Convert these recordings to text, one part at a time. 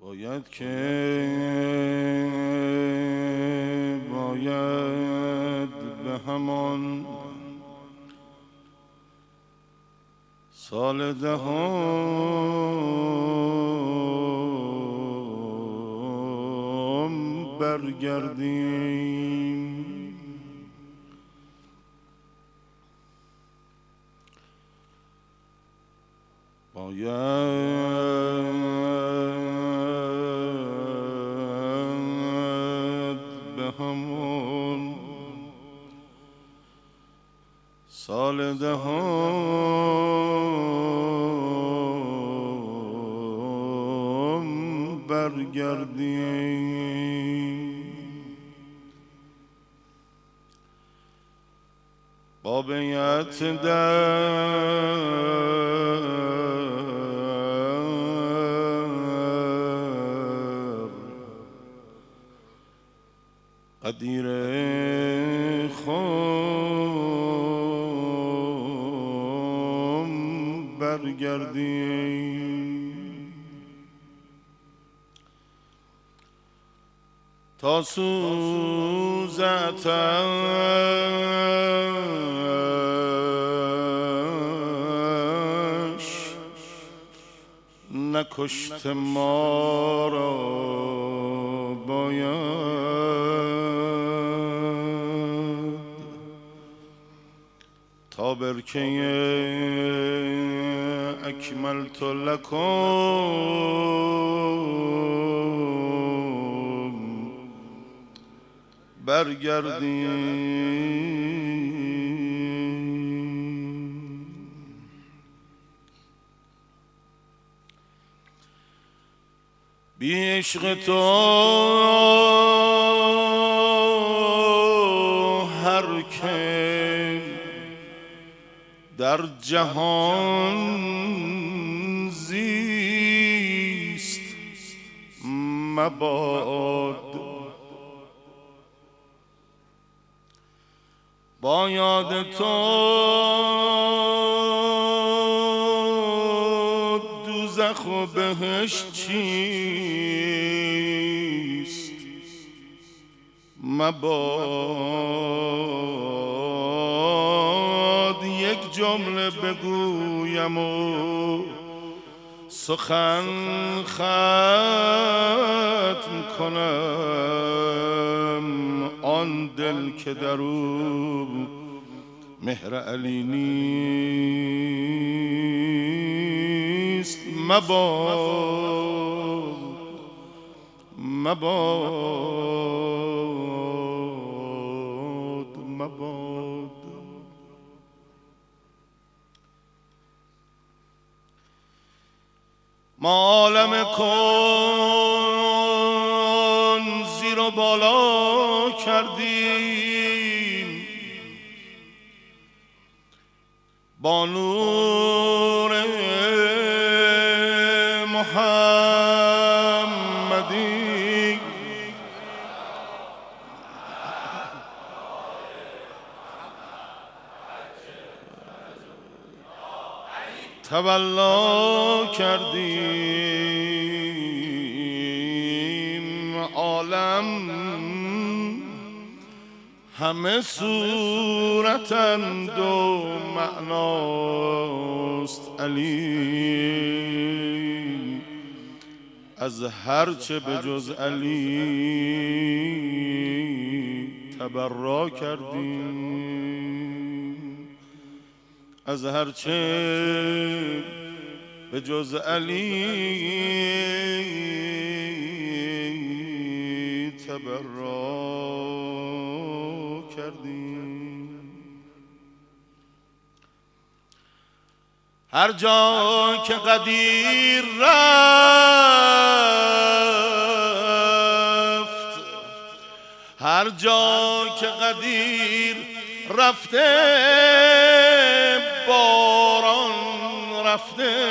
باید به همان سال دهم برگردیم. باید به همون سال دهم برگردیم. با بیعت قدیر خم برگردیم تا سوز آتش نکشت ما را باید تا برکه اکملت لکم برگردیم. بی عشق تو هر که در جهان زیست مباد. با یاد تو دوزخ و بهشت چیست مباد. یک جمله بگویم و سخن ختم کنم. آن دل که در او مهر علی نیست مباد مباد مباد. ما عالم کن زیر و بالا کردیم با نور محمدی. تولا کردیم عالم همه صورتند و معناست علی. از هرچه به جز علی تبرا کردیم. از هرچه به جز علی تبرا کردیم. هر جا که قدیر رفت، هر جا که قدیر رفته باران رفته،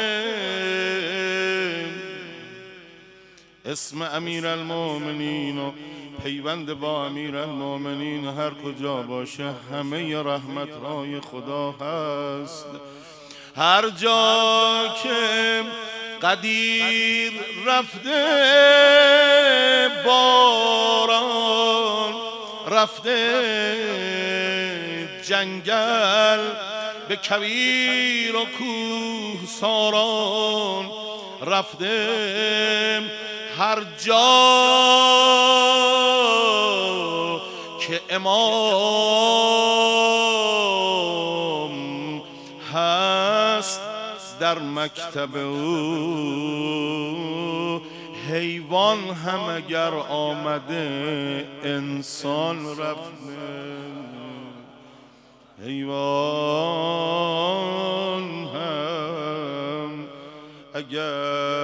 اسم امیرالمومنین و پیوند با امیرالمومنین هر کجا باشه همه رحمت‌های خدا هست. هر جا که قدیر رفته باران، رفته جنگل به کویر و کوهساران، رفته هر جا که امام هست در مکتب او. حیوان هم اگر آمده انسان رفته، حیوان هم اگر